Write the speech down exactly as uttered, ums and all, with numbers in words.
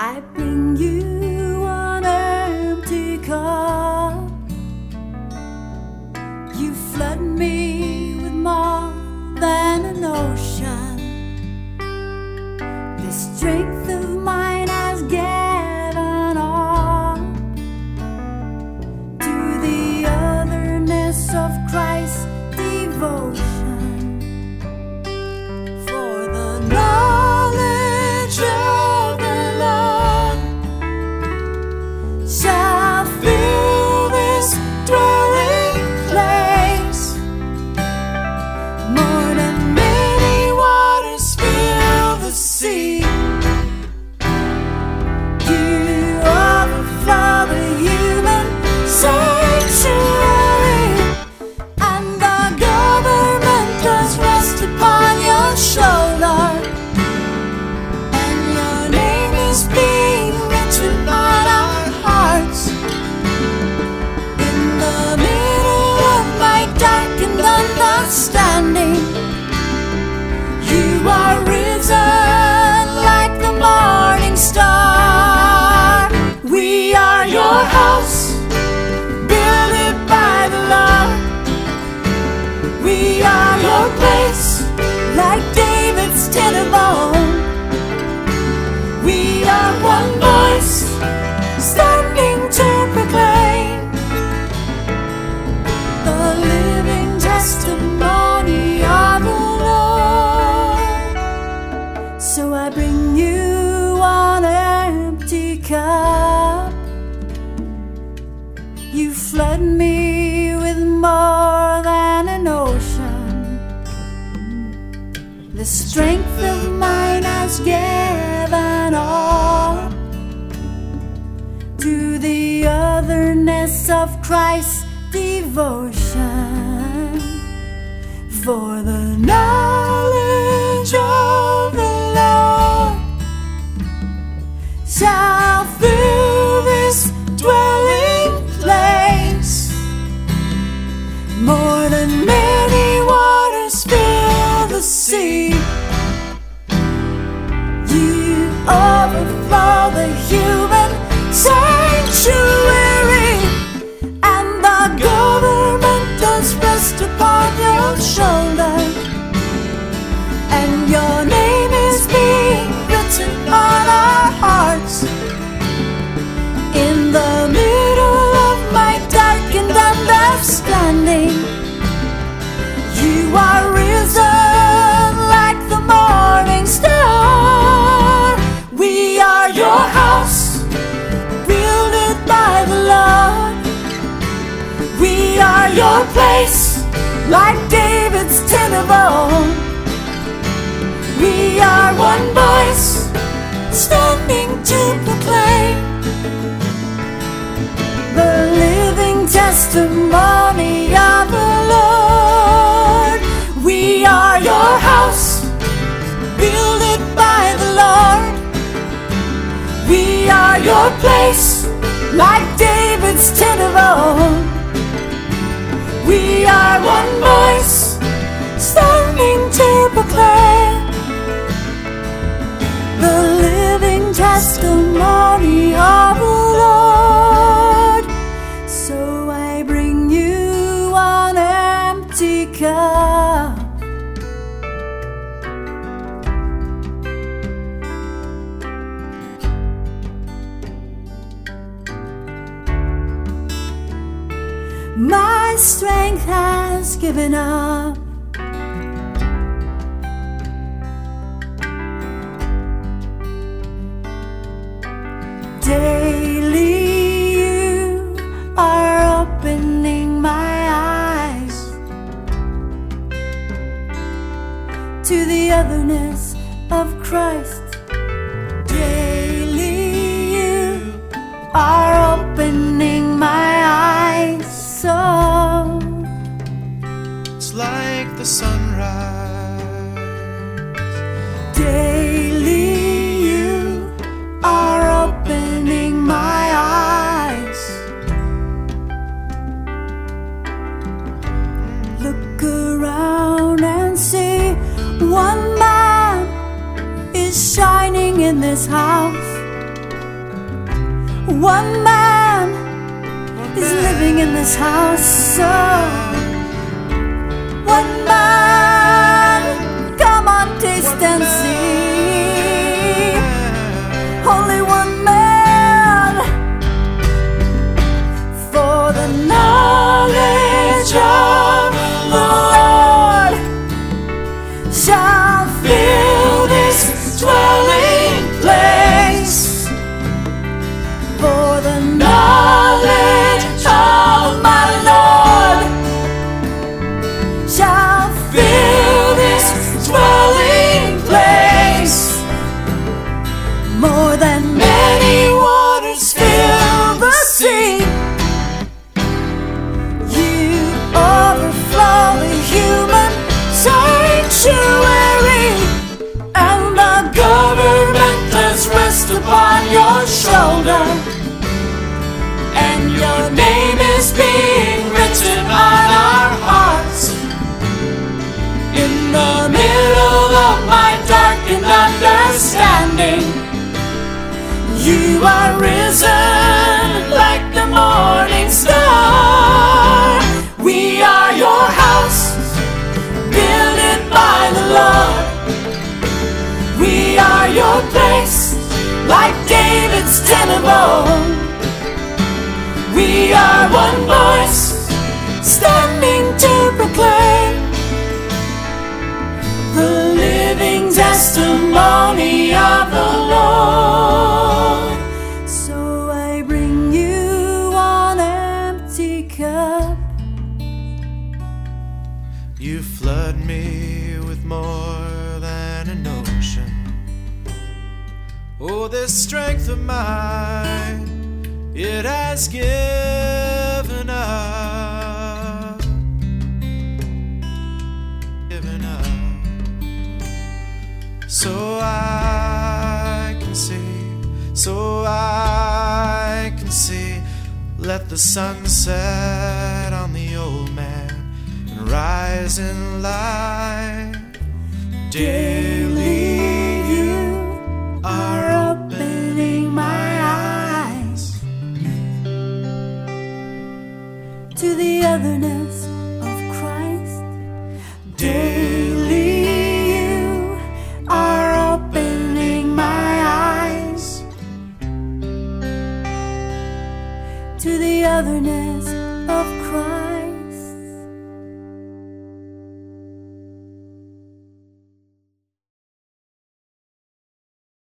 I bring you an empty cup. You flood me with more than an ocean. The strength of mine has given all to the otherness of Christ's devotion. For the knowledge of the Lord shall fill this dwelling place, more than many waters fill the sea. You overflow the human sanctuary, and the government does rest upon your shoulder, and your name is being written on our hearts. In the middle of my darkened understanding, you are risen like the morning star. We are your house, builded by the Lord. We are your place, like David's tent of old. We are one voice, standing to proclaim the living testimony of the Lord. So I bring you an empty cup. You flood me with more than an ocean. The strength of mine has given all to the otherness of Christ's devotion. For the knowledge of the Lord shall fill this dwelling place, more than many waters fill the sea. You overflow the human sanctuary, and the government does rest upon your shoulder, and your name is being written on our hearts. In the middle of my darkened understanding, you are risen like the morning star. We are your house, builded by the Lord. We are your place, like David's tent of old. We are one voice, standing to proclaim the living testimony of the Lord. We are your house, builded by the Lord. We are your place, like David's tent of old. We are one voice, standing to proclaim the living testimony of the Lord. So I bring you an empty cup. My strength has given up. Daily you are opening my eyes to the otherness of Christ. Daily you are opening my eyes, so it's like the sunrise. Daily you are opening my eyes. Look around and see one man is shining in this house. One man is living in this house, so one man, come on, taste and see. Only one man, for the knowledge of the Lord shall fill this dwelling place. For the knowledge of my Lord shall fill this dwelling place. More than many waters fill the sea. You overflow the human sanctuary, and the government does rest upon your shoulder. And your name is being written on our hearts. In the middle of my darkened understanding, you are risen like the morning star. We are your house, builded by the Lord. We are your place, like David's den of old. We are one voice, standing to proclaim the living testimony of the Lord. So I bring you an empty cup. You flood me with more than an ocean. Oh, this strength of mine, it has given up, given up, so I can see, so I can see. Let the sun set on the old man and rise in life. Daily you are opening my eyes to the otherness of Christ. Daily you are opening my eyes to the otherness of Christ.